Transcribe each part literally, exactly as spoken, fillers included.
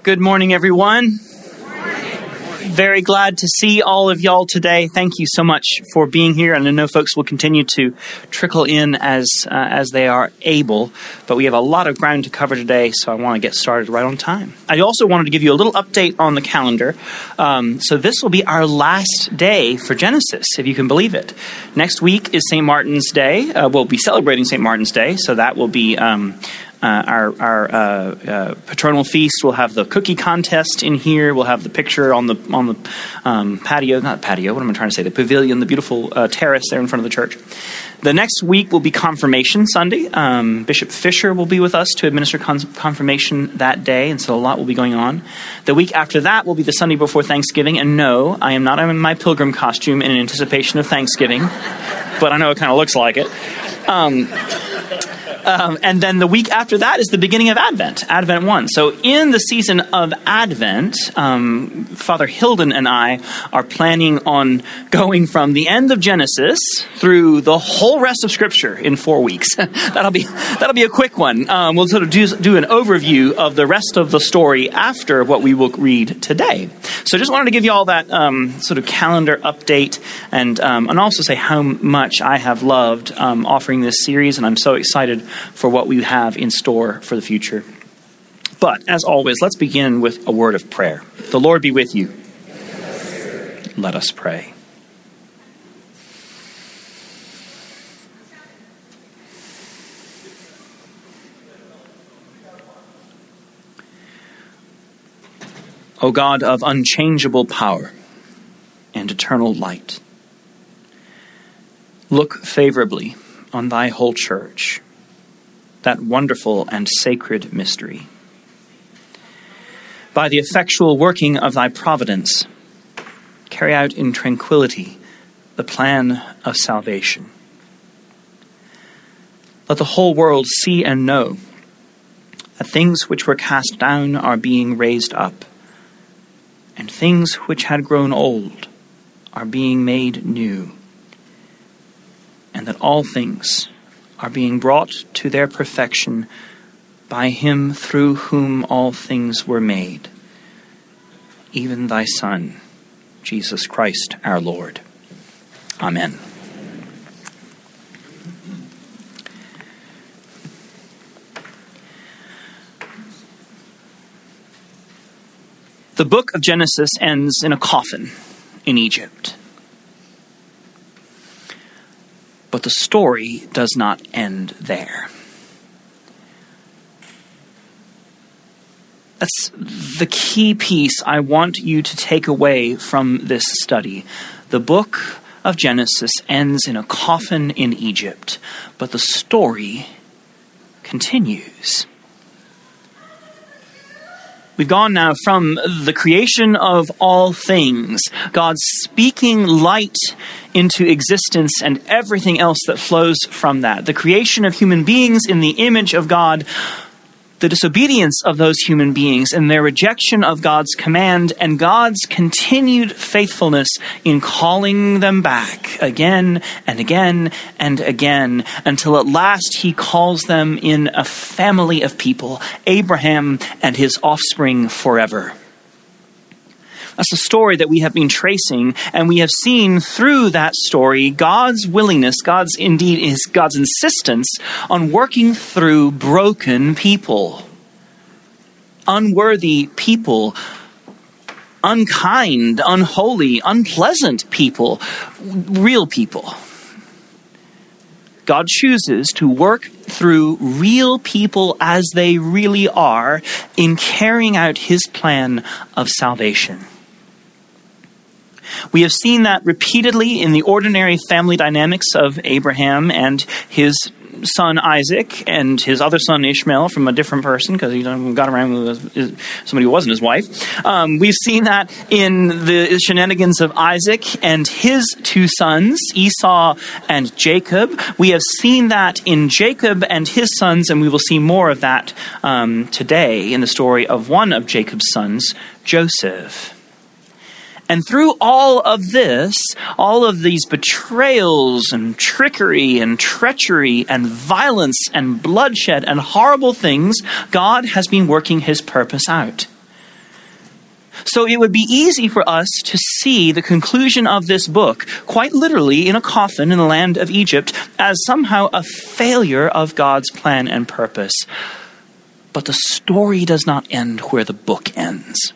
Good morning, everyone. Very glad to see all of y'all today. Thank you so much for being here. And I know folks will continue to trickle in as uh, as they are able. But we have a lot of ground to cover today, so I want to get started right on time. I also wanted to give you a little update on the calendar. Um, so this will be our last day for Genesis, if you can believe it. Next week is Saint Martin's Day. Uh, we'll be celebrating Saint Martin's Day, so that will be... Um, Uh, our our uh, uh, patronal feast. We'll have the cookie contest in here. We'll have the picture on the on the um, patio, not patio, what am I trying to say? The pavilion, the beautiful uh, terrace there in front of the church. The next week will be Confirmation Sunday. Um, Bishop Fisher will be with us to administer con- confirmation that day, and so a lot will be going on. The week after that will be the Sunday before Thanksgiving, and no, I am not in my pilgrim costume in anticipation of Thanksgiving, but I know it kind of looks like it. Um Um, and then the week after that is the beginning of Advent, Advent one. So in the season of Advent, um, Father Hilden and I are planning on going from the end of Genesis through the whole rest of Scripture in four weeks. that'll be that'll be a quick one. Um, we'll sort of do, do an overview of the rest of the story after what we will read today. So just wanted to give you all that um, sort of calendar update, and um, and also say how much I have loved um, offering this series, and I'm so excited for what we have in store for the future. But as always, let's begin with a word of prayer. The Lord be with you. Let us pray. O God of unchangeable power and eternal light, look favorably on thy whole church, that wonderful and sacred mystery. By the effectual working of thy providence, carry out in tranquility the plan of salvation. Let the whole world see and know that things which were cast down are being raised up, and things which had grown old are being made new, and that all things are being brought to their perfection by him through whom all things were made, even thy Son, Jesus Christ our Lord. Amen. The book of Genesis ends in a coffin in Egypt. But the story does not end there. That's the key piece I want you to take away from this study. The book of Genesis ends in a coffin in Egypt, but the story continues. We've gone now from the creation of all things, God speaking light into existence and everything else that flows from that. The creation of human beings in the image of God, the disobedience of those human beings and their rejection of God's command, and God's continued faithfulness in calling them back again and again and again, until at last he calls them in a family of people, Abraham and his offspring forever. That's the story that we have been tracing, and we have seen through that story God's willingness, God's indeed is God's insistence on working through broken people, unworthy people, unkind, unholy, unpleasant people, real people. God chooses to work through real people as they really are in carrying out his plan of salvation. We have seen that repeatedly in the ordinary family dynamics of Abraham and his son Isaac and his other son Ishmael from a different person, because he got around with somebody who wasn't his wife. Um, we've seen that in the shenanigans of Isaac and his two sons, Esau and Jacob. We have seen that in Jacob and his sons, and we will see more of that um, today in the story of one of Jacob's sons, Joseph. And through all of this, all of these betrayals and trickery and treachery and violence and bloodshed and horrible things, God has been working his purpose out. So it would be easy for us to see the conclusion of this book, quite literally in a coffin in the land of Egypt, as somehow a failure of God's plan and purpose. But the story does not end where the book ends.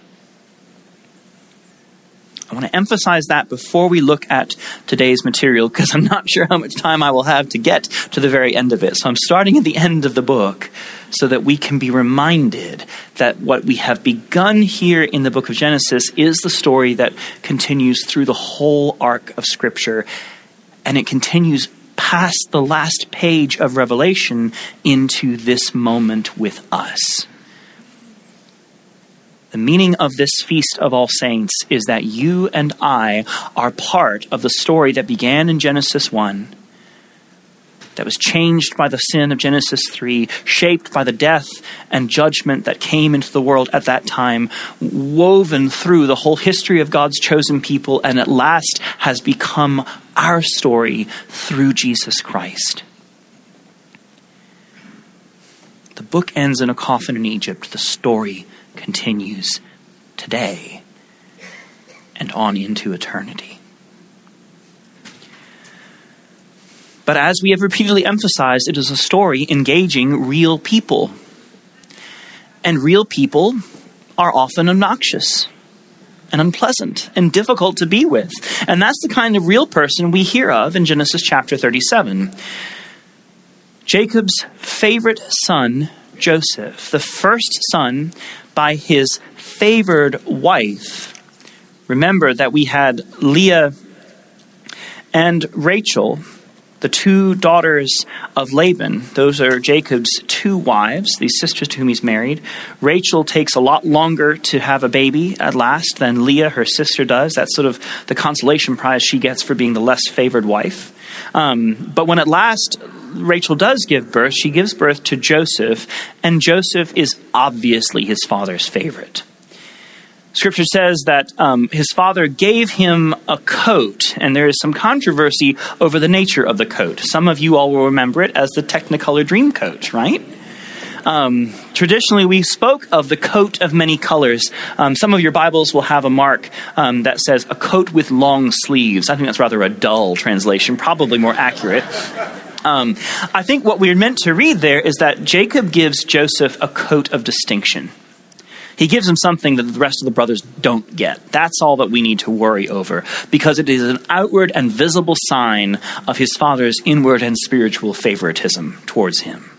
I want to emphasize that before we look at today's material, because I'm not sure how much time I will have to get to the very end of it. So I'm starting at the end of the book so that we can be reminded that what we have begun here in the book of Genesis is the story that continues through the whole arc of Scripture, and it continues past the last page of Revelation into this moment with us. The meaning of this Feast of All Saints is that you and I are part of the story that began in Genesis one, that was changed by the sin of Genesis three, shaped by the death and judgment that came into the world at that time, woven through the whole history of God's chosen people, and at last has become our story through Jesus Christ. The book ends in a coffin in Egypt. The story continues today and on into eternity. But as we have repeatedly emphasized, it is a story engaging real people. And real people are often obnoxious and unpleasant and difficult to be with. And that's the kind of real person we hear of in Genesis chapter thirty-seven. Jacob's favorite son, Joseph, the first son by his favored wife. Remember that we had Leah and Rachel, the two daughters of Laban. Those are Jacob's two wives, these sisters to whom he's married. Rachel takes a lot longer to have a baby at last than Leah, her sister, does. That's sort of the consolation prize she gets for being the less favored wife. Um, but when at last Rachel does give birth, she gives birth to Joseph, and Joseph is obviously his father's favorite. Scripture says that um, his father gave him a coat, and there is some controversy over the nature of the coat. Some of you all will remember it as the Technicolor Dream Coat, right? Um, traditionally, we spoke of the coat of many colors. Um, some of your Bibles will have a mark um, that says a coat with long sleeves. I think that's rather a dull translation, probably more accurate. Um, I think what we're meant to read there is that Jacob gives Joseph a coat of distinction. He gives him something that the rest of the brothers don't get. That's all that we need to worry over, because it is an outward and visible sign of his father's inward and spiritual favoritism towards him.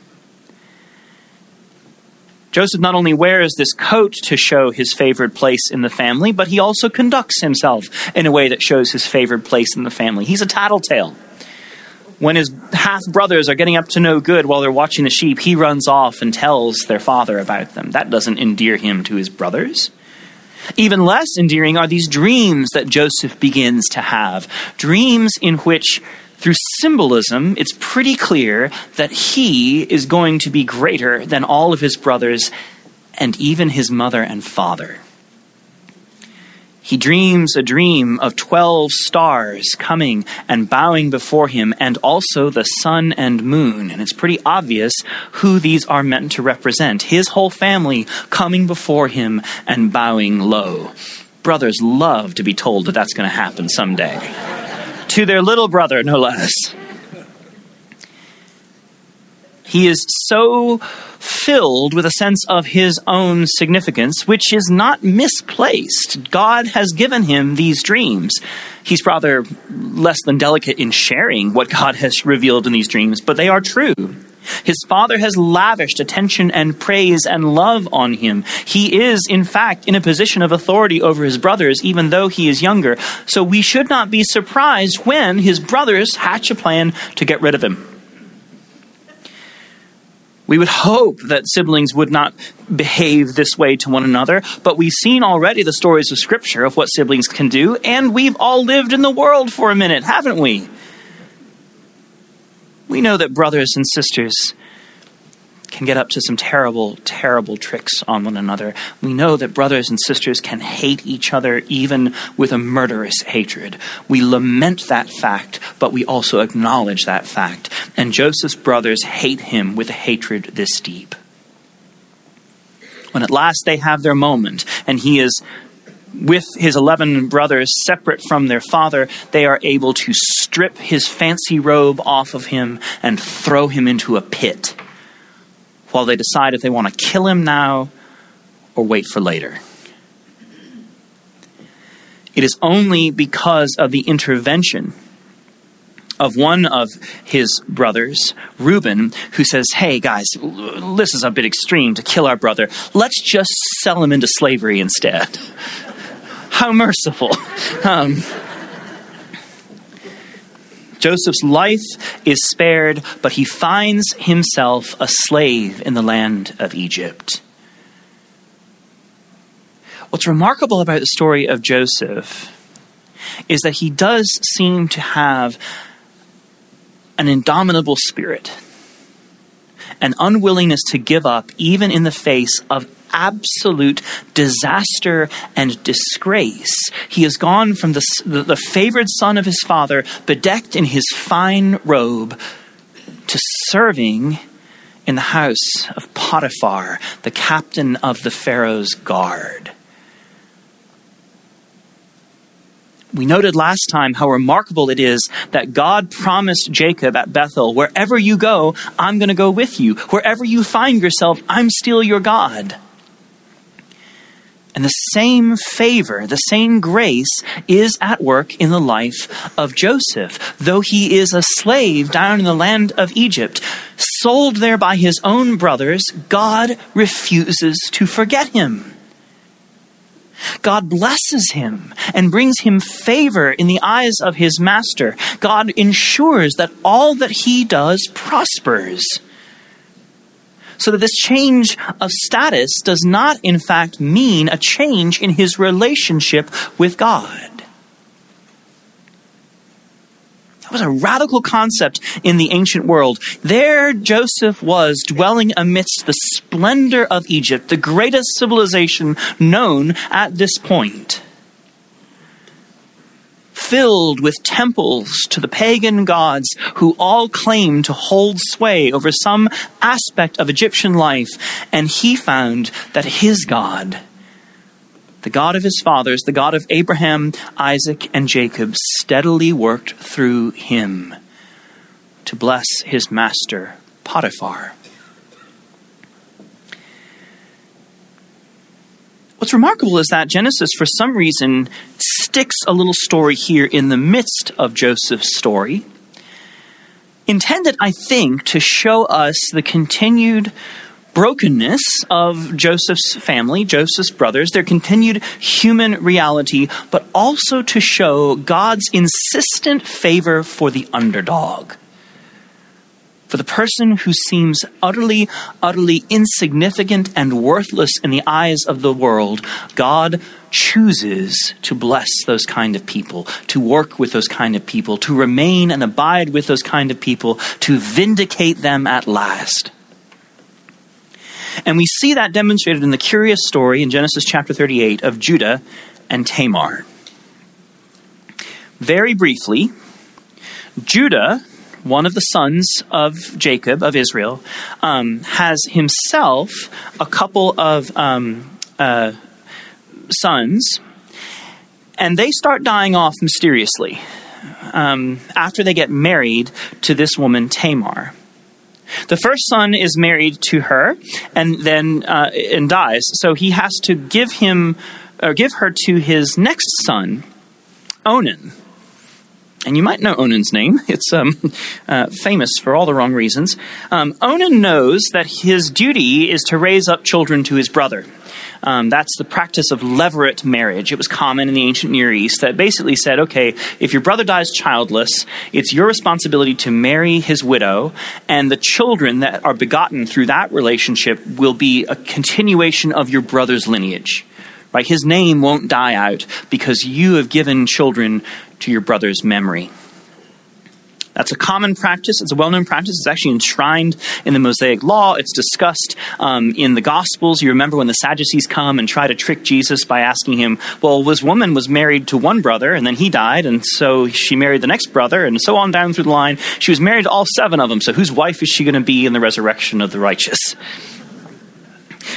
Joseph not only wears this coat to show his favored place in the family, but he also conducts himself in a way that shows his favored place in the family. He's a tattletale. When his half-brothers are getting up to no good while they're watching the sheep, he runs off and tells their father about them. That doesn't endear him to his brothers. Even less endearing are these dreams that Joseph begins to have. Dreams in which, through symbolism, it's pretty clear that he is going to be greater than all of his brothers and even his mother and father. He dreams a dream of twelve stars coming and bowing before him, and also the sun and moon. And it's pretty obvious who these are meant to represent. His whole family coming before him and bowing low. Brothers love to be told that that's going to happen someday. To their little brother, no less. He is so filled with a sense of his own significance, which is not misplaced. God has given him these dreams. He's rather less than delicate in sharing what God has revealed in these dreams, but they are true. His father has lavished attention and praise and love on him. He is, in fact, in a position of authority over his brothers, even though he is younger. So we should not be surprised when his brothers hatch a plan to get rid of him. We would hope that siblings would not behave this way to one another, but we've seen already the stories of Scripture of what siblings can do, and we've all lived in the world for a minute, haven't we? We know that brothers and sisters can get up to some terrible, terrible tricks on one another. We know that brothers and sisters can hate each other even with a murderous hatred. We lament that fact, but we also acknowledge that fact. And Joseph's brothers hate him with a hatred this deep. When at last they have their moment, and he is with his eleven brothers, separate from their father, they are able to strip his fancy robe off of him and throw him into a pit while they decide if they want to kill him now or wait for later. It is only because of the intervention of one of his brothers, Reuben, who says, hey guys, this is a bit extreme to kill our brother. Let's just sell him into slavery instead. How merciful. Um, Joseph's life is spared, but he finds himself a slave in the land of Egypt. What's remarkable about the story of Joseph is that he does seem to have an indomitable spirit, an unwillingness to give up even in the face of absolute disaster and disgrace. He has gone from the, the, the favored son of his father, bedecked in his fine robe, to serving in the house of Potiphar, the captain of the Pharaoh's guard. We noted last time how remarkable it is that God promised Jacob at Bethel, wherever you go, I'm going to go with you. Wherever you find yourself, I'm still your God. And the same favor, the same grace is at work in the life of Joseph. Though he is a slave down in the land of Egypt, sold there by his own brothers, God refuses to forget him. God blesses him and brings him favor in the eyes of his master. God ensures that all that he does prospers. So that this change of status does not, in fact, mean a change in his relationship with God. That was a radical concept in the ancient world. There Joseph was, dwelling amidst the splendor of Egypt, the greatest civilization known at this point, filled with temples to the pagan gods who all claimed to hold sway over some aspect of Egyptian life. And he found that his God, the God of his fathers, the God of Abraham, Isaac, and Jacob, steadily worked through him to bless his master, Potiphar. What's remarkable is that Genesis, for some reason, sticks a little story here in the midst of Joseph's story, intended, I think, to show us the continued brokenness of Joseph's family, Joseph's brothers, their continued human reality, but also to show God's insistent favor for the underdog. For the person who seems utterly, utterly insignificant and worthless in the eyes of the world, God chooses to bless those kind of people, to work with those kind of people, to remain and abide with those kind of people, to vindicate them at last. And we see that demonstrated in the curious story in Genesis chapter thirty-eight of Judah and Tamar. Very briefly, Judah, one of the sons of Jacob, of Israel, um, has himself a couple of um, uh, sons, and they start dying off mysteriously um, after they get married to this woman, Tamar. The first son is married to her and then uh, and dies, so he has to give him or give her to his next son, Onan. And you might know Onan's name. It's um, uh, famous for all the wrong reasons. Um, Onan knows that his duty is to raise up children to his brother. Um, that's the practice of levirate marriage. It was common in the ancient Near East that basically said, okay, if your brother dies childless, it's your responsibility to marry his widow, and the children that are begotten through that relationship will be a continuation of your brother's lineage. Right? His name won't die out because you have given children to your brother's memory. That's a common practice. It's a well-known practice. It's actually enshrined in the Mosaic Law. It's discussed um, in the Gospels. You remember when the Sadducees come and try to trick Jesus by asking him, well, this woman was married to one brother and then he died, and so she married the next brother, and so on down through the line. She was married to all seven of them, so whose wife is she going to be in the resurrection of the righteous?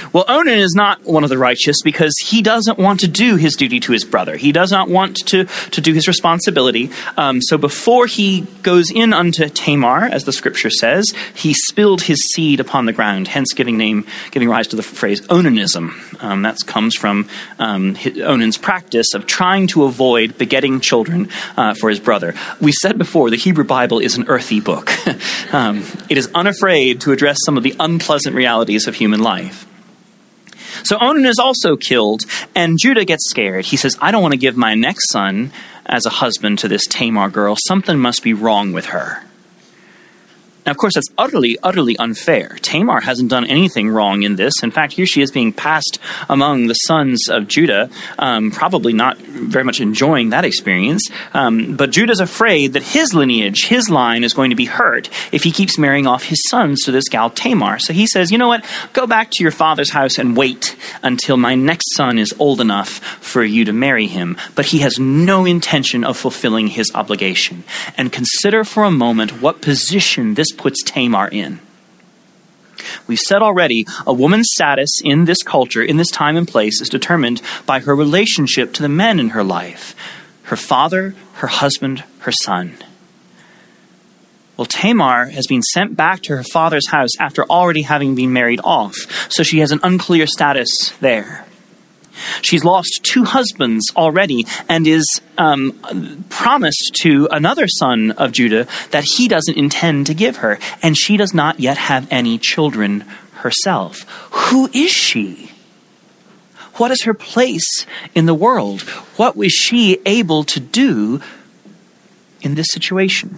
Well, Onan is not one of the righteous because he doesn't want to do his duty to his brother. He does not want to, to do his responsibility. Um, so before he goes in unto Tamar, as the scripture says, he spilled his seed upon the ground, hence giving name, giving rise to the phrase onanism. Um, that comes from um, Onan's practice of trying to avoid begetting children uh, for his brother. We said before, the Hebrew Bible is an earthy book. um, it is unafraid to address some of the unpleasant realities of human life. So Onan is also killed, and Judah gets scared. He says, I don't want to give my next son as a husband to this Tamar girl. Something must be wrong with her. Now, of course, that's utterly, utterly unfair. Tamar hasn't done anything wrong in this. In fact, here she is being passed among the sons of Judah, um, probably not very much enjoying that experience. Um, but Judah's afraid that his lineage, his line, is going to be hurt if he keeps marrying off his sons to this gal Tamar. So he says, you know what? Go back to your father's house and wait until my next son is old enough for you to marry him. But he has no intention of fulfilling his obligation. And consider for a moment what position this puts Tamar in. We've said already, a woman's status in this culture, in this time and place, is determined by her relationship to the men in her life. Her father, her husband, her son. Well, Tamar has been sent back to her father's house after already having been married off, so she has an unclear status there. She's lost two husbands already and is um, promised to another son of Judah that he doesn't intend to give her. And she does not yet have any children herself. Who is she? What is her place in the world? What was she able to do in this situation?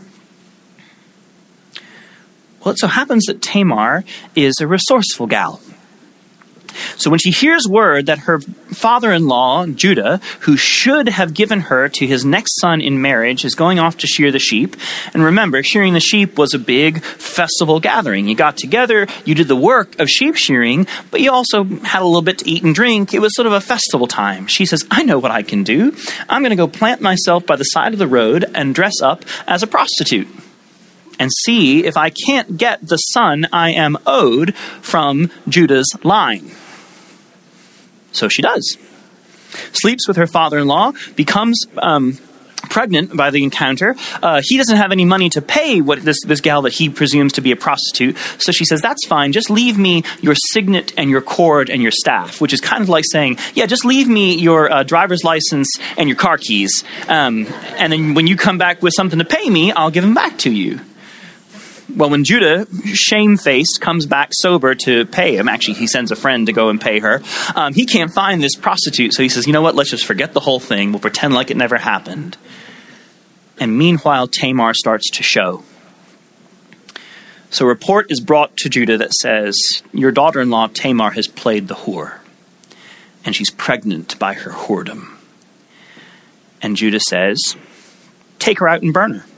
Well, it so happens that Tamar is a resourceful gal. So when she hears word that her father-in-law, Judah, who should have given her to his next son in marriage, is going off to shear the sheep. And remember, shearing the sheep was a big festival gathering. You got together, you did the work of sheep shearing, but you also had a little bit to eat and drink. It was sort of a festival time. She says, I know what I can do. I'm going to go plant myself by the side of the road and dress up as a prostitute and see if I can't get the son I am owed from Judah's line. So she does. Sleeps with her father-in-law, becomes um, pregnant by the encounter. Uh, he doesn't have any money to pay what this, this gal that he presumes to be a prostitute. So she says, that's fine. Just leave me your signet and your cord and your staff, which is kind of like saying, yeah, just leave me your uh, driver's license and your car keys. Um, and then when you come back with something to pay me, I'll give them back to you. Well, when Judah, shamefaced, comes back sober to pay him, actually he sends a friend to go and pay her, um, he can't find this prostitute. So he says, you know what, let's just forget the whole thing. We'll pretend like it never happened. And meanwhile, Tamar starts to show. So a report is brought to Judah that says, your daughter-in-law Tamar has played the whore, and she's pregnant by her whoredom. And Judah says, take her out and burn her.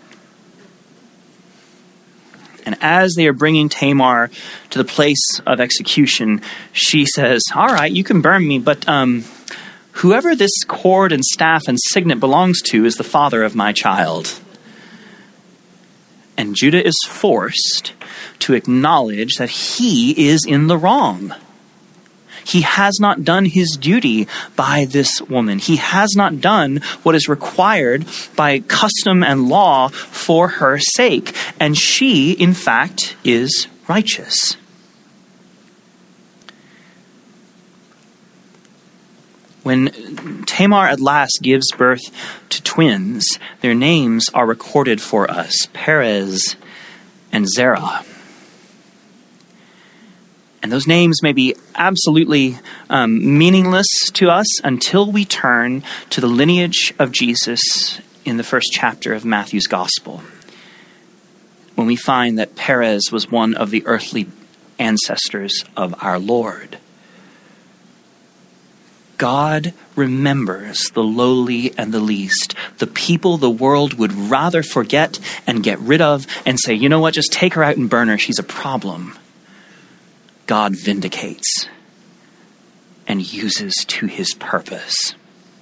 And as they are bringing Tamar to the place of execution, she says, all right, you can burn me, but um, whoever this cord and staff and signet belongs to is the father of my child. And Judah is forced to acknowledge that he is in the wrong. He has not done his duty by this woman. He has not done what is required by custom and law for her sake. And she, in fact, is righteous. When Tamar at last gives birth to twins, their names are recorded for us, Perez and Zerah. And those names may be absolutely um, meaningless to us until we turn to the lineage of Jesus in the first chapter of Matthew's Gospel, when we find that Perez was one of the earthly ancestors of our Lord. God remembers the lowly and the least, the people the world would rather forget and get rid of and say, you know what, just take her out and burn her. She's a problem. God vindicates and uses to his purpose.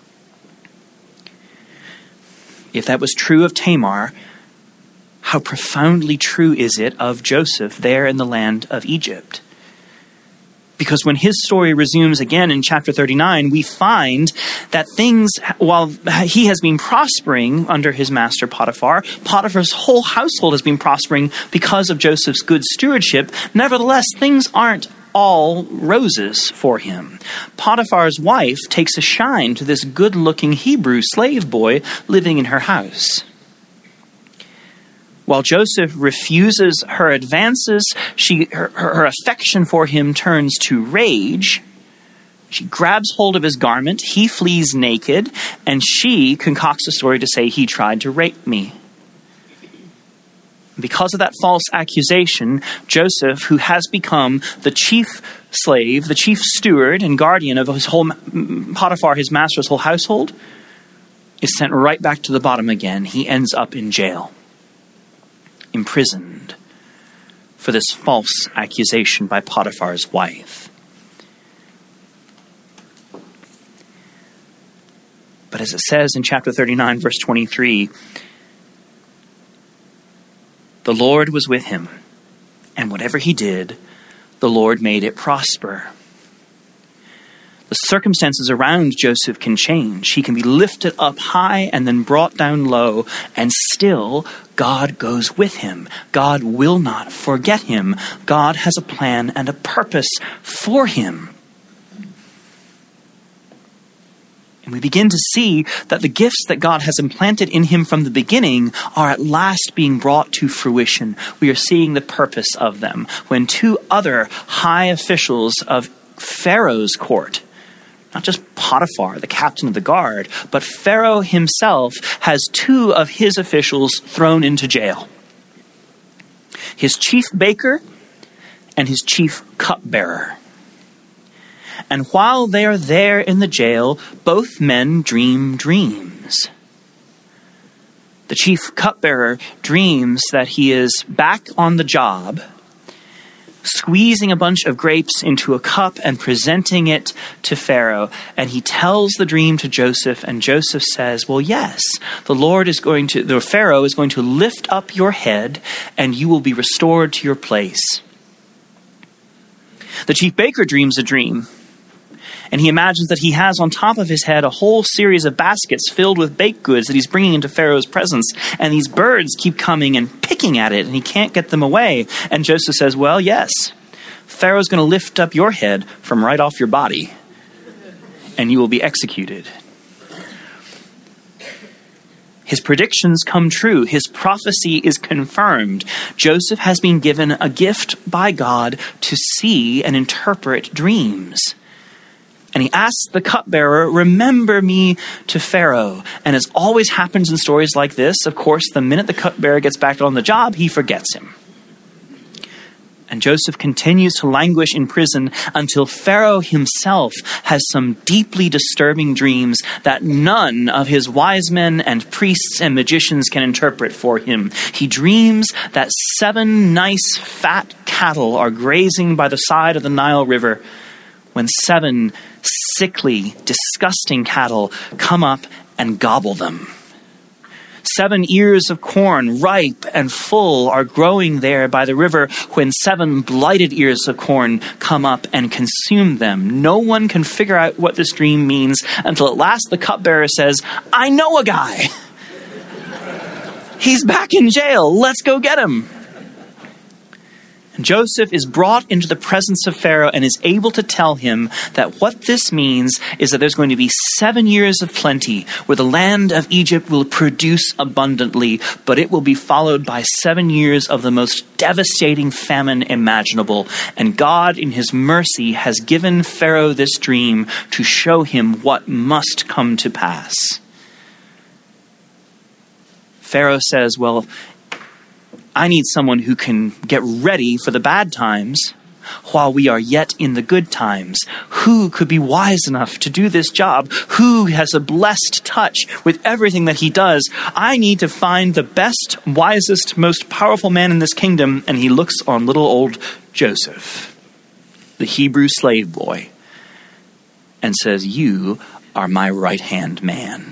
If that was true of Tamar, how profoundly true is it of Joseph there in the land of Egypt? Because when his story resumes again in chapter thirty-nine, we find that things, while he has been prospering under his master Potiphar, Potiphar's whole household has been prospering because of Joseph's good stewardship. Nevertheless, things aren't all roses for him. Potiphar's wife takes a shine to this good-looking Hebrew slave boy living in her house. While Joseph refuses her advances, she, her, her affection for him turns to rage. She grabs hold of his garment, he flees naked, and she concocts a story to say he tried to rape me. Because of that false accusation, Joseph, who has become the chief slave, the chief steward and guardian of his whole Potiphar, his master's whole household, is sent right back to the bottom again. He ends up in jail, imprisoned for this false accusation by Potiphar's wife. But as it says in chapter thirty-nine, verse twenty-three, the Lord was with him, and whatever he did, the Lord made it prosper. The circumstances around Joseph can change. He can be lifted up high and then brought down low, and still God goes with him. God will not forget him. God has a plan and a purpose for him. And we begin to see that the gifts that God has implanted in him from the beginning are at last being brought to fruition. We are seeing the purpose of them. When two other high officials of Pharaoh's court, not just Potiphar, the captain of the guard, but Pharaoh himself has two of his officials thrown into jail. His chief baker and his chief cupbearer. And while they are there in the jail, both men dream dreams. The chief cupbearer dreams that he is back on the job, squeezing a bunch of grapes into a cup and presenting it to Pharaoh. And he tells the dream to Joseph, and Joseph says, well, yes, the Lord is going to, the Pharaoh is going to lift up your head and you will be restored to your place. The chief baker dreams a dream. And he imagines that he has on top of his head a whole series of baskets filled with baked goods that he's bringing into Pharaoh's presence. And these birds keep coming and picking at it, and he can't get them away. And Joseph says, well, yes, Pharaoh's going to lift up your head from right off your body, and you will be executed. His predictions come true. His prophecy is confirmed. Joseph has been given a gift by God to see and interpret dreams. And he asks the cupbearer, remember me to Pharaoh. And as always happens in stories like this, of course, the minute the cupbearer gets back on the job, he forgets him. And Joseph continues to languish in prison until Pharaoh himself has some deeply disturbing dreams that none of his wise men and priests and magicians can interpret for him. He dreams that seven nice fat cattle are grazing by the side of the Nile River, when seven sickly, disgusting cattle come up and gobble them. Seven ears of corn, ripe and full, are growing there by the river when seven blighted ears of corn come up and consume them. No one can figure out what this dream means until at last the cupbearer says, I know a guy. He's back in jail. Let's go get him. And Joseph is brought into the presence of Pharaoh and is able to tell him that what this means is that there's going to be seven years of plenty where the land of Egypt will produce abundantly, but it will be followed by seven years of the most devastating famine imaginable. And God, in his mercy, has given Pharaoh this dream to show him what must come to pass. Pharaoh says, well, I need someone who can get ready for the bad times while we are yet in the good times. Who could be wise enough to do this job? Who has a blessed touch with everything that he does? I need to find the best, wisest, most powerful man in this kingdom. And he looks on little old Joseph, the Hebrew slave boy, and says, you are my right-hand man.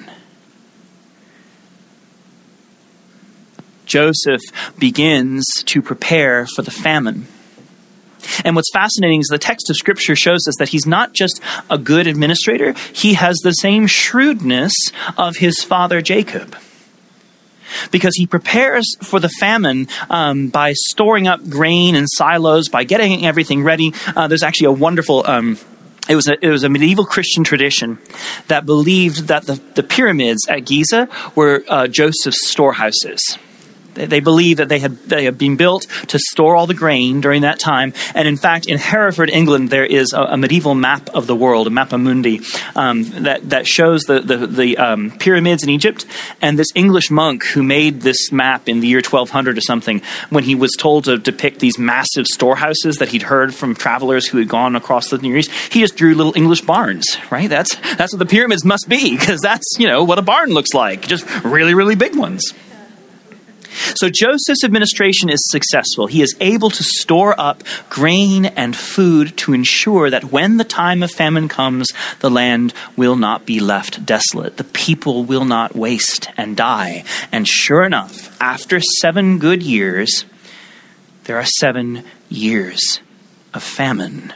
Joseph begins to prepare for the famine. And what's fascinating is the text of Scripture shows us that he's not just a good administrator, he has the same shrewdness of his father Jacob. Because he prepares for the famine um, by storing up grain in silos, by getting everything ready. Uh, there's actually a wonderful... Um, It was a, it was a medieval Christian tradition that believed that the, the pyramids at Giza were uh, Joseph's storehouses. They, they believed that they had they had been built to store all the grain during that time. And in fact, in Hereford, England, there is a, a medieval map of the world, a mappa mundi, um, that, that shows the, the, the um, pyramids in Egypt. And this English monk who made this map in the year twelve hundred or something, when he was told to depict these massive storehouses that he'd heard from travelers who had gone across the Near East, he just drew little English barns, right? That's, that's what the pyramids must be, because that's, you know, what a barn looks like, just really, really big ones. So Joseph's administration is successful. He is able to store up grain and food to ensure that when the time of famine comes, the land will not be left desolate. The people will not waste and die. And sure enough, after seven good years, there are seven years of famine.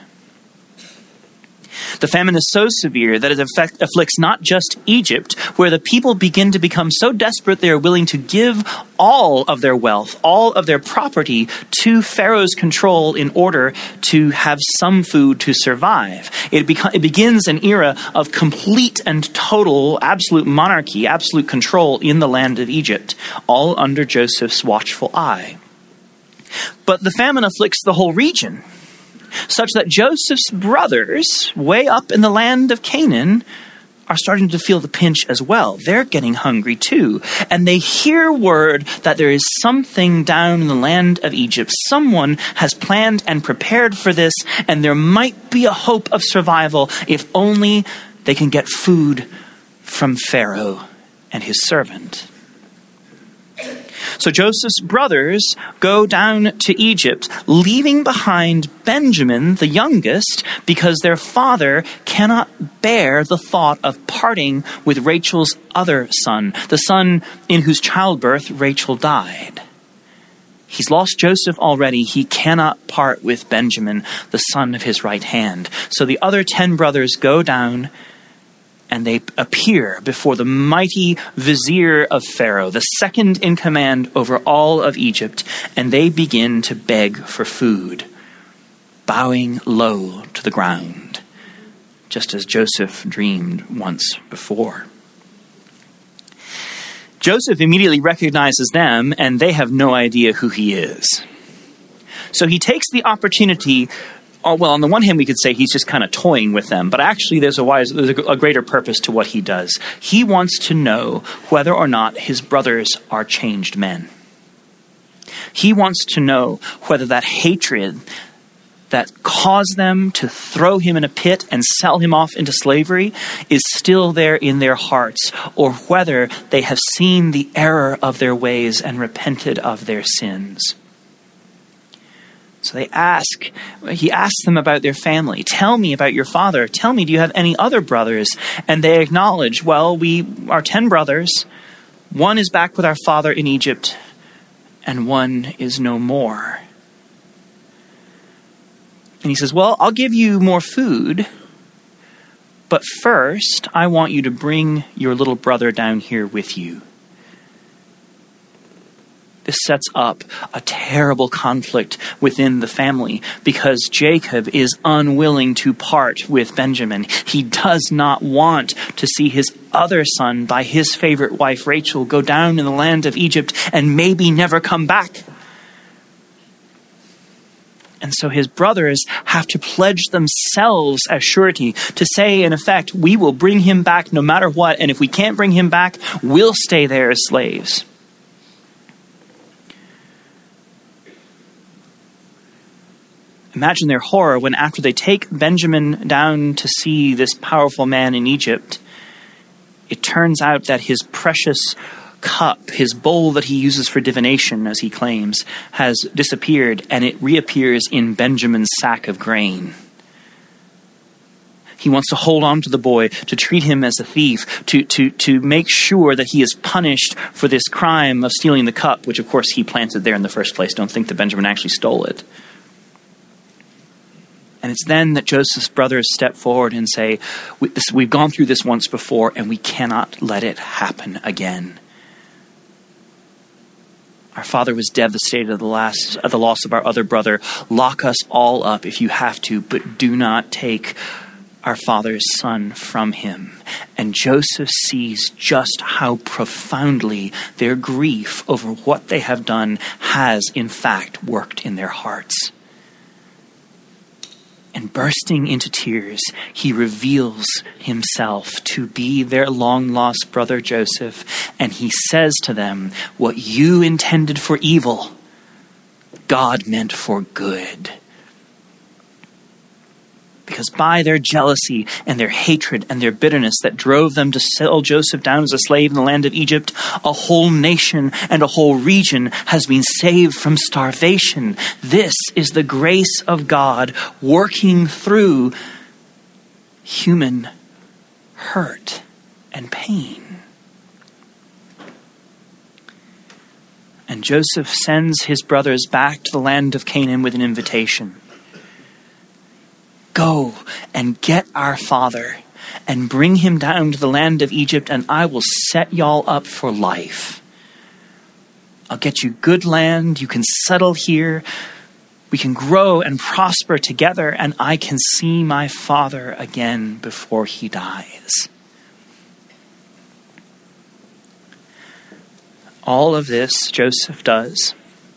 The famine is so severe that it affect, afflicts not just Egypt, where the people begin to become so desperate they are willing to give all of their wealth, all of their property to Pharaoh's control in order to have some food to survive. It, beco- it begins an era of complete and total absolute monarchy, absolute control in the land of Egypt, all under Joseph's watchful eye. But the famine afflicts the whole region, such that Joseph's brothers, way up in the land of Canaan, are starting to feel the pinch as well. They're getting hungry too. And they hear word that there is something down in the land of Egypt. Someone has planned and prepared for this, and there might be a hope of survival if only they can get food from Pharaoh and his servant. So Joseph's brothers go down to Egypt, leaving behind Benjamin, the youngest, because their father cannot bear the thought of parting with Rachel's other son, the son in whose childbirth Rachel died. He's lost Joseph already. He cannot part with Benjamin, the son of his right hand. So the other ten brothers go down and they appear before the mighty vizier of Pharaoh, the second in command over all of Egypt, and they begin to beg for food, bowing low to the ground, just as Joseph dreamed once before. Joseph immediately recognizes them, and they have no idea who he is. So he takes the opportunity. Oh, well, on the one hand, we could say he's just kind of toying with them, but actually there's a wise, there's a, a greater purpose to what he does. He wants to know whether or not his brothers are changed men. He wants to know whether that hatred that caused them to throw him in a pit and sell him off into slavery is still there in their hearts, or whether they have seen the error of their ways and repented of their sins. So they ask, he asks them about their family. Tell me about your father. Tell me, do you have any other brothers? And they acknowledge, well, we are ten brothers. One is back with our father in Egypt, and one is no more. And he says, well, I'll give you more food, but first I want you to bring your little brother down here with you. This sets up a terrible conflict within the family because Jacob is unwilling to part with Benjamin. He does not want to see his other son by his favorite wife, Rachel, go down in the land of Egypt and maybe never come back. And so his brothers have to pledge themselves as surety to say, in effect, we will bring him back no matter what. And if we can't bring him back, we'll stay there as slaves. Imagine their horror when, after they take Benjamin down to see this powerful man in Egypt, it turns out that his precious cup, his bowl that he uses for divination, as he claims, has disappeared, and it reappears in Benjamin's sack of grain. He wants to hold on to the boy, to treat him as a thief, to, to, to make sure that he is punished for this crime of stealing the cup, which of course he planted there in the first place. Don't think that Benjamin actually stole it. And it's then that Joseph's brothers step forward and say, we, this, we've gone through this once before and we cannot let it happen again. Our father was devastated at the, last, at the loss of our other brother. Lock us all up if you have to, but do not take our father's son from him. And Joseph sees just how profoundly their grief over what they have done has, in fact, worked in their hearts. And bursting into tears, he reveals himself to be their long-lost brother Joseph. And he says to them, what you intended for evil, God meant for good. Because by their jealousy and their hatred and their bitterness that drove them to sell Joseph down as a slave in the land of Egypt, a whole nation and a whole region has been saved from starvation. This is the grace of God working through human hurt and pain. And Joseph sends his brothers back to the land of Canaan with an invitation. Go and get our father and bring him down to the land of Egypt, and I will set y'all up for life. I'll get you good land. You can settle here. We can grow and prosper together, and I can see my father again before he dies. All of this Joseph does.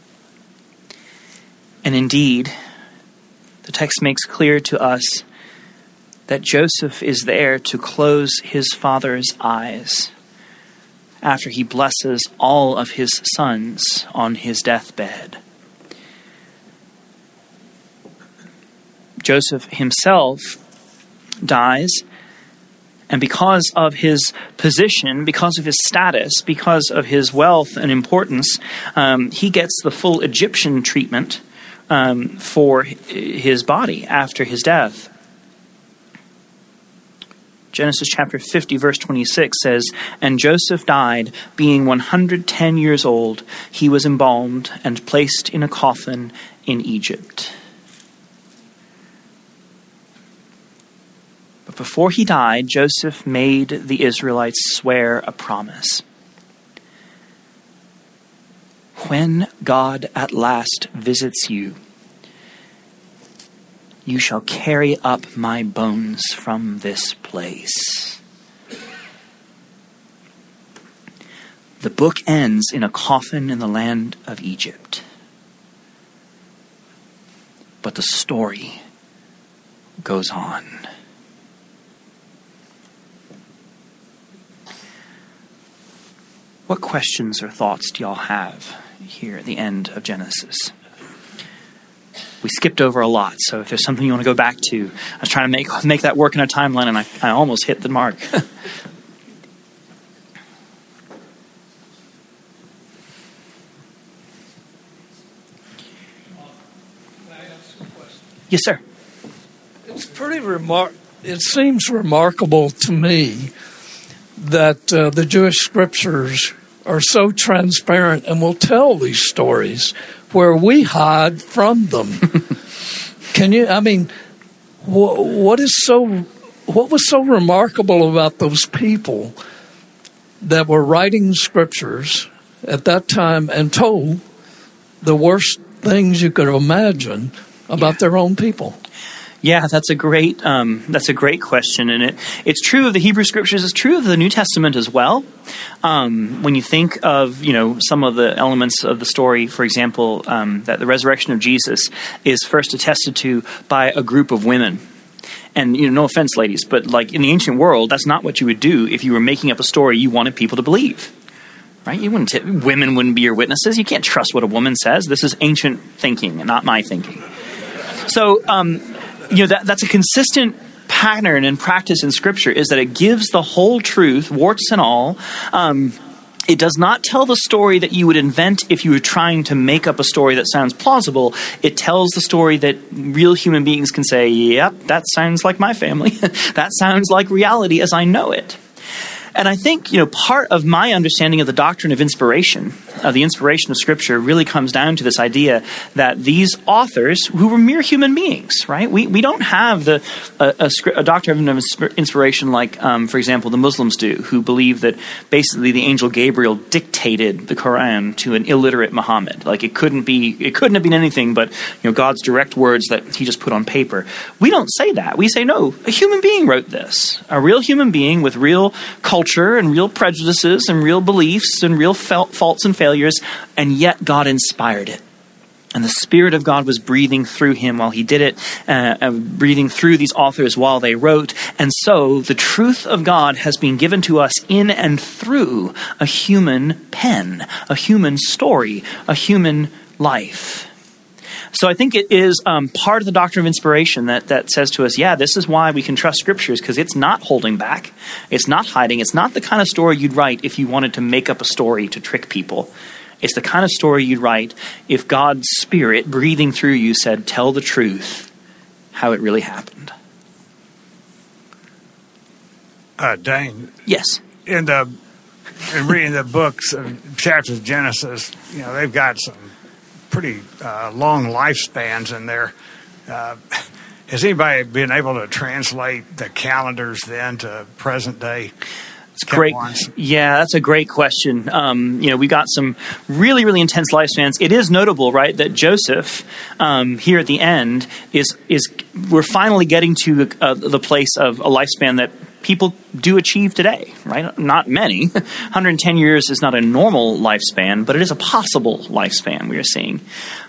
And indeed, the text makes clear to us that Joseph is there to close his father's eyes after he blesses all of his sons on his deathbed. Joseph himself dies, and because of his position, because of his status, because of his wealth and importance, um, he gets the full Egyptian treatment Um, for his body after his death. Genesis chapter fifty, verse twenty-six says, and Joseph died, being one hundred ten years old. He was embalmed and placed in a coffin in Egypt. But before he died, Joseph made the Israelites swear a promise. When God at last visits you, you shall carry up my bones from this place. The book ends in a coffin in the land of Egypt. But the story goes on. What questions or thoughts do y'all have here at the end of Genesis? We skipped over a lot, so if there's something you want to go back to, I was trying to make make that work in a timeline, and I, I almost hit the mark. Yes, sir. It's pretty remar- It seems remarkable to me that uh, the Jewish scriptures are so transparent and will tell these stories where we hide from them. Can you, I mean, wh- what is so, what was so remarkable about those people that were writing scriptures at that time and told the worst things you could imagine about yeah. their own people? Yeah, that's a great um, that's a great question, and it it's true of the Hebrew Scriptures. It's true of the New Testament as well. Um, when you think of you know some of the elements of the story, for example, um, that the resurrection of Jesus is first attested to by a group of women. And you know, no offense, ladies, but like in the ancient world, that's not what you would do if you were making up a story you wanted people to believe. Right? You wouldn't. T- women wouldn't be your witnesses. You can't trust what a woman says. This is ancient thinking, and not my thinking. So. Um, You know, that, that's a consistent pattern and practice in Scripture, is that it gives the whole truth, warts and all. Um, it does not tell the story that you would invent if you were trying to make up a story that sounds plausible. It tells the story that real human beings can say, yep, that sounds like my family. That sounds like reality as I know it. And I think, you know, part of my understanding of the doctrine of inspiration, of the inspiration of Scripture, really comes down to this idea that these authors, who were mere human beings, right? We we don't have the a, a, a doctrine of inspiration like, um, for example, the Muslims do, who believe that basically the angel Gabriel dictated the Quran to an illiterate Muhammad. Like it couldn't be, it couldn't have been anything but, you know, God's direct words that he just put on paper. We don't say that. We say, no, a human being wrote this. A real human being with real culture and real prejudices and real beliefs and real faults and failures, and yet God inspired it. And the Spirit of God was breathing through him while he did it, uh, uh, breathing through these authors while they wrote. And so the truth of God has been given to us in and through a human pen, a human story, a human life. So I think it is um, part of the doctrine of inspiration that, that says to us, yeah, this is why we can trust Scriptures, because it's not holding back. It's not hiding. It's not the kind of story you'd write if you wanted to make up a story to trick people. It's the kind of story you'd write if God's Spirit breathing through you said, tell the truth, how it really happened. Uh, Dane. Yes. In the in reading the books and chapters of Genesis, you know, they've got some pretty uh, long lifespans in there. Uh, has anybody been able to translate the calendars then to present day? It's great. Yeah, that's a great question. Um, you know, we got some really, really intense lifespans. It is notable, right, that Joseph um, here at the end is is we're finally getting to uh, the place of a lifespan that people do achieve today, right? Not many. one hundred ten years is not a normal lifespan, but it is a possible lifespan we are seeing.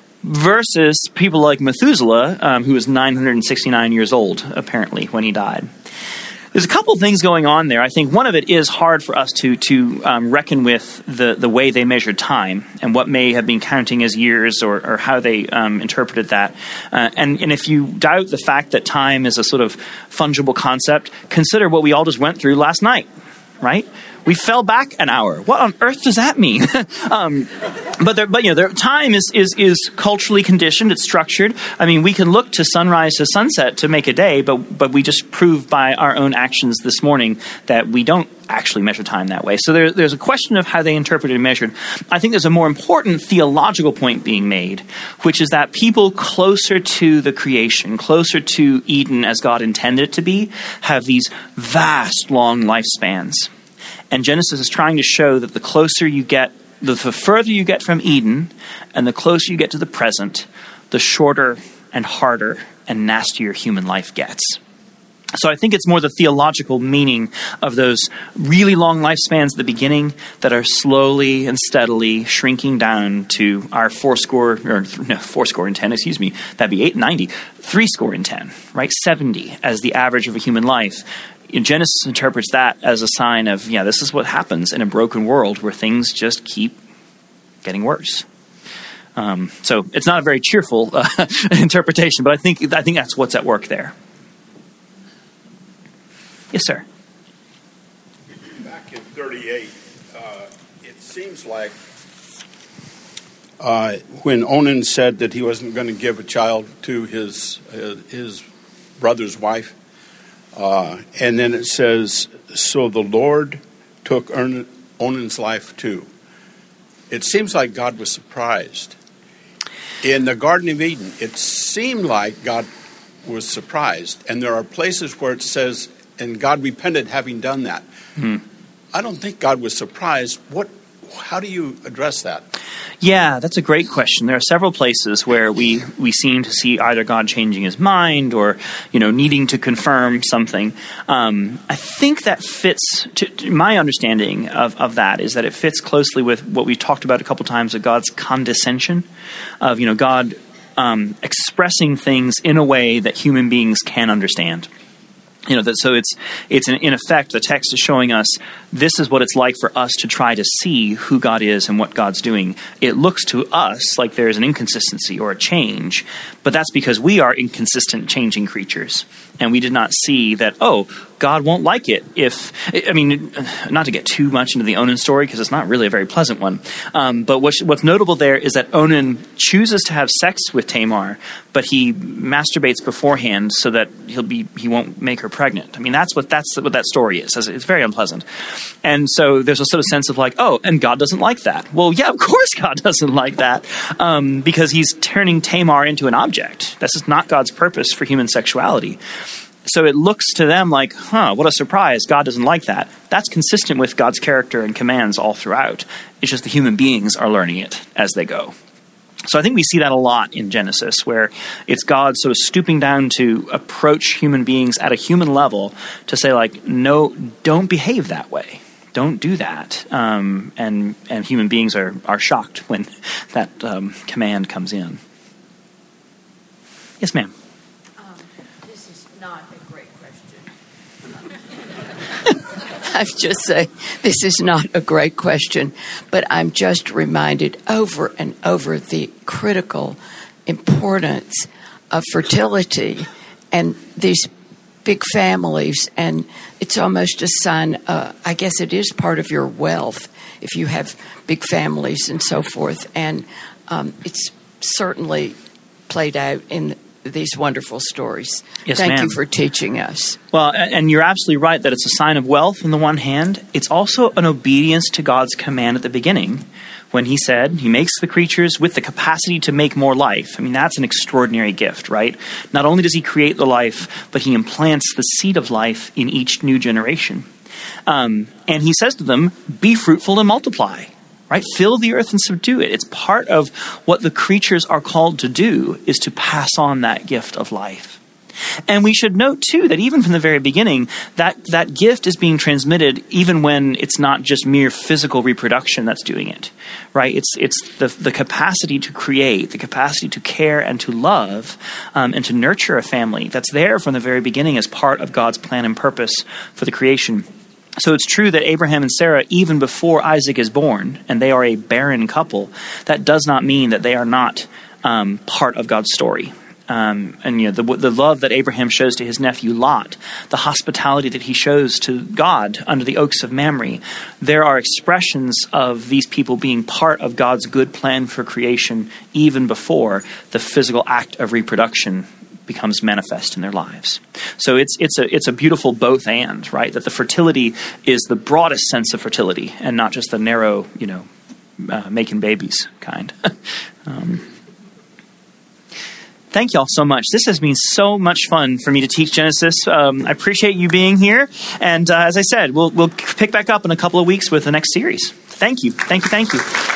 Versus people like Methuselah, um, who was nine hundred sixty-nine years old, apparently, when he died. There's a couple things going on there. I think one of it is hard for us to to um, reckon with the, the way they measured time and what may have been counting as years or, or how they um, interpreted that. Uh, and, and if you doubt the fact that time is a sort of fungible concept, consider what we all just went through last night, right? We fell back an hour. What on earth does that mean? um, but there, but you know, there, time is is is culturally conditioned. It's structured. I mean, we can look to sunrise to sunset to make a day, but but we just proved by our own actions this morning that we don't actually measure time that way. So there, there's a question of how they interpreted and measured. I think there's a more important theological point being made, which is that people closer to the creation, closer to Eden as God intended it to be, have these vast, long lifespans. And Genesis is trying to show that the closer you get, the, the further you get from Eden, and the closer you get to the present, the shorter and harder and nastier human life gets. So I think it's more the theological meaning of those really long lifespans at the beginning that are slowly and steadily shrinking down to our four score, or no, four score and ten, excuse me, that'd be eight, ninety, three score and ten, right? seventy as the average of a human life. Genesis interprets that as a sign of, yeah, this is what happens in a broken world where things just keep getting worse. Um, so it's not a very cheerful uh, interpretation, but I think I think that's what's at work there. Yes, sir. Back in thirty-eight, uh, it seems like uh, when Onan said that he wasn't going to give a child to his uh, his brother's wife, uh, and then it says, so the Lord took Onan's life too. It seems like God was surprised. In the Garden of Eden, it seemed like God was surprised. And there are places where it says, and God repented having done that. Hmm. I don't think God was surprised. What? How do you address that? Yeah, that's a great question. There are several places where we, we seem to see either God changing his mind or, you know, needing to confirm something. Um, I think that fits, to, to my understanding of, of that is that it fits closely with what we talked about a couple times of God's condescension, of, you know, God um, expressing things in a way that human beings can understand. You know, that, so it's it's in, in effect, the text is showing us this is what it's like for us to try to see who God is and what God's doing. It looks to us like there's an inconsistency or a change, but that's because we are inconsistent, changing creatures. And we did not see that, oh, God won't like it if, I mean, not to get too much into the Onan story because it's not really a very pleasant one. Um, but what's, what's notable there is that Onan chooses to have sex with Tamar, but he masturbates beforehand so that he'll be he won't make her pregnant. I mean, that's what that's what that story is. It's very unpleasant. And so there's a sort of sense of like, oh, and God doesn't like that. Well, yeah, of course God doesn't like that um, because he's turning Tamar into an object. This is not God's purpose for human sexuality. So it looks to them like, huh, what a surprise. God doesn't like that. That's consistent with God's character and commands all throughout. It's just the human beings are learning it as they go. So I think we see that a lot in Genesis, where it's God sort of stooping down to approach human beings at a human level to say, like, no, don't behave that way. Don't do that. Um, and and human beings are, are shocked when that um, command comes in. Yes, ma'am. Um, this is not a great question. I just say this is not a great question, but I'm just reminded over and over the critical importance of fertility and these big families, and it's almost a sign, uh, I guess it is part of your wealth if you have big families and so forth, and um, it's certainly played out in these wonderful stories. Yes, Thank ma'am. you for teaching us. Well, and you're absolutely right that it's a sign of wealth on the one hand. It's also an obedience to God's command at the beginning when he said he makes the creatures with the capacity to make more life. I mean, that's an extraordinary gift, right? Not only does he create the life, but he implants the seed of life in each new generation. Um, and he says to them, be fruitful and multiply. Right? Fill the earth and subdue it. It's part of what the creatures are called to do, is to pass on that gift of life. And we should note, too, that even from the very beginning, that, that gift is being transmitted even when it's not just mere physical reproduction that's doing it. Right? It's it's the, the capacity to create, the capacity to care and to love um, and to nurture a family that's there from the very beginning as part of God's plan and purpose for the creation. So it's true that Abraham and Sarah, even before Isaac is born, and they are a barren couple, that does not mean that they are not um, part of God's story. Um, and you know the, the love that Abraham shows to his nephew Lot, the hospitality that he shows to God under the oaks of Mamre, there are expressions of these people being part of God's good plan for creation even before the physical act of reproduction becomes manifest in their lives. So it's it's a it's a beautiful both and, right? That the fertility is the broadest sense of fertility and not just the narrow, you know, uh, making babies kind. um, Thank y'all so much. This has been so much fun for me to teach Genesis. Um, I appreciate you being here. And uh, as I said, we'll we'll pick back up in a couple of weeks with the next series. Thank you. Thank you. Thank you.